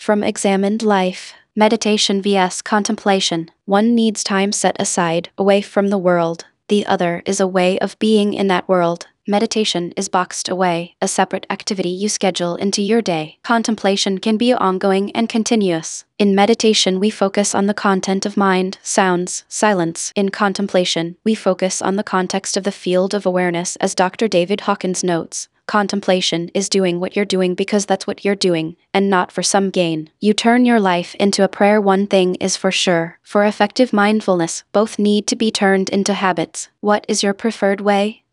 From Examined Life, Meditation vs. Contemplation. One needs time set aside, away from the world. The other is a way of being in that world. Meditation is boxed away, a separate activity you schedule into your day. Contemplation can be ongoing and continuous. In meditation, we focus on the content of mind, sounds, silence. In contemplation, we focus on the context of the field of awareness, as Dr. David Hawkins notes. Contemplation is doing what you're doing because that's what you're doing, and not for some gain. You turn your life into a prayer. One thing is for sure. For effective mindfulness, both need to be turned into habits. What is your preferred way?